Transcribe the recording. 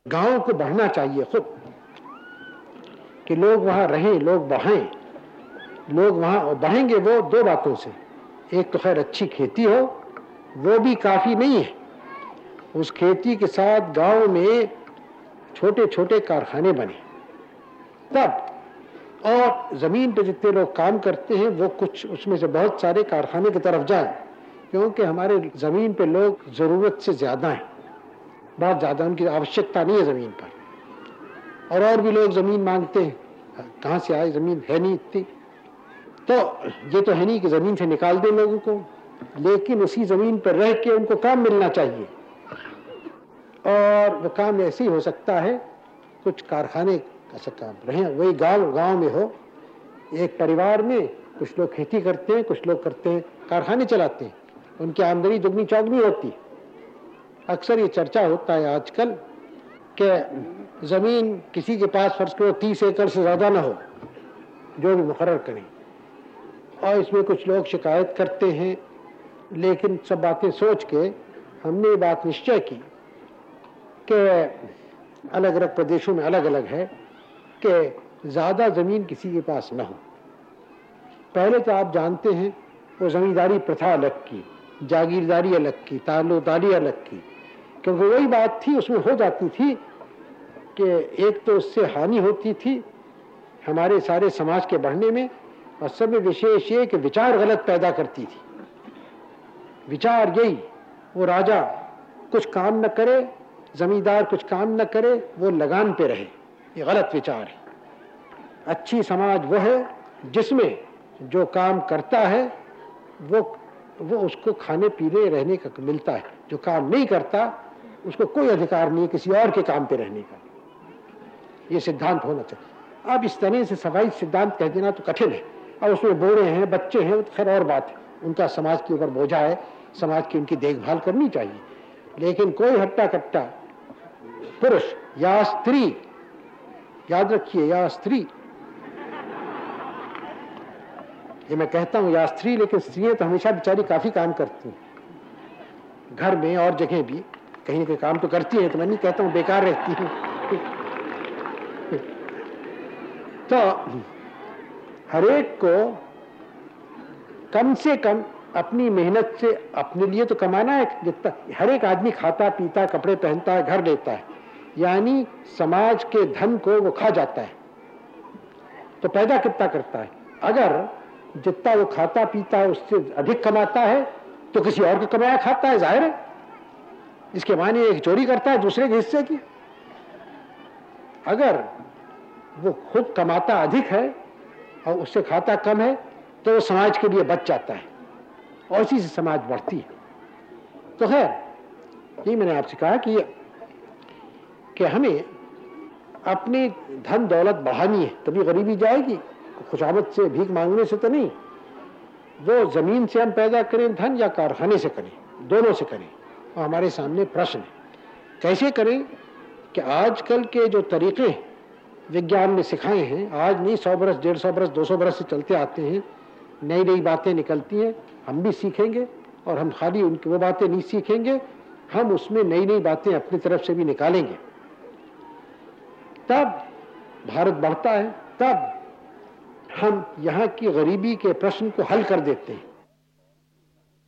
गांव को बढ़ना चाहिए खुद, कि लोग वहां रहें, लोग बढ़ें। लोग वहां बढ़ेंगे वो दो बातों से, एक तो खैर अच्छी खेती हो, वो भी काफी नहीं है। उस खेती के साथ गांव में छोटे छोटे कारखाने बने तब, और जमीन पे जितने लोग काम करते हैं वो कुछ उसमें से बहुत सारे कारखाने की तरफ जाए, क्योंकि हमारे जमीन पे लोग जरूरत से ज्यादा हैं, बहुत ज्यादा, उनकी आवश्यकता नहीं है जमीन पर, और भी लोग जमीन मांगते हैं। कहां से आए, जमीन है नहीं इतनी, तो ये तो है नहीं कि जमीन से निकाल दें लोगों को, लेकिन उसी जमीन पर रह के उनको काम मिलना चाहिए। और वो काम ऐसे ही हो सकता है, कुछ कारखाने ऐसा काम रहे, वही गांव गांव में हो, एक परिवार में कुछ लोग खेती करते हैं, कुछ लोग करते हैं कारखाने चलाते हैं, उनकी आमदनी दुगनी चौगनी होती। अक्सर ये चर्चा होता है आजकल कि जमीन किसी के पास फर्ज करो 30 एकड़ से ज्यादा ना हो, जो भी मुकर्रर करें, और इसमें कुछ लोग शिकायत करते हैं। लेकिन सब बातें सोच के हमने ये बात निश्चय की कि अलग अलग प्रदेशों में अलग अलग है कि ज्यादा जमीन किसी के पास न हो। पहले तो आप जानते हैं वो जमींदारी प्रथा अलग की, जागीरदारी अलग की, ताल्लुकदारी अलग की, क्योंकि वही बात थी, उसमें हो जाती थी कि एक तो उससे हानि होती थी हमारे सारे समाज के बढ़ने में, और सब में विशेष ये कि विचार गलत पैदा करती थी। विचार यही, वो राजा कुछ काम न करे, जमींदार कुछ काम न करे, वो लगान पे रहे, ये गलत विचार है। अच्छी समाज वो है जिसमें जो काम करता है वो उसको खाने पीने रहने का मिलता है, जो काम नहीं करता उसको कोई अधिकार नहीं है किसी और के काम पे रहने का। ये सिद्धांत होना चाहिए। अब इस तरह से सफाई सिद्धांत कह देना तो कठिन है, और उसमें बूढ़े हैं, बच्चे हैं, तो खैर और बात है, उनका समाज के ऊपर बोझा है, समाज की उनकी देखभाल करनी चाहिए। लेकिन कोई हट्टा कट्टा पुरुष या स्त्री, याद रखिए या स्त्री, ये मैं कहता हूं या स्त्री, लेकिन स्त्रियां तो हमेशा बेचारी काफी काम करती हैं, घर में और जगह भी कहीं ना कहीं काम तो करती हैं, तो मैं नहीं कहता हूं बेकार रहती हैं। तो हरेक को कम से कम अपनी मेहनत से अपने लिए तो कमाना है, जितना हर एक आदमी खाता पीता कपड़े पहनता है, घर लेता है, यानी समाज के धन को वो खा जाता है, तो पैदा कितना करता है? अगर जितना वो खाता पीता है उससे अधिक कमाता है तो किसी और को कमाया खाता है, जाहिर है। इसके माने एक चोरी करता है दूसरे के हिस्से की। अगर वो खुद कमाता अधिक है और उससे खाता कम है तो वो समाज के लिए बच जाता है, और इसी से समाज बढ़ती है। तो खैर यही मैंने आपसे कहा कि हमें अपनी धन दौलत बढ़ानी है, तभी गरीबी जाएगी, खुशामद से भीख मांगने से तो नहीं। वो जमीन से हम पैदा करें धन या कारखाने से करें, दोनों से करें। और हमारे सामने प्रश्न है कैसे करें, कि आजकल के जो तरीके विज्ञान ने सिखाए हैं, आज नहीं 100 बरस 150 बरस 200 बरस से चलते आते हैं, नई नई बातें निकलती हैं, हम भी सीखेंगे। और हम खाली उनकी वो बातें नहीं सीखेंगे, हम उसमें नई नई बातें अपनी तरफ से भी निकालेंगे, तब भारत बढ़ता है, तब हम यहाँ की गरीबी के प्रश्न को हल कर देते हैं।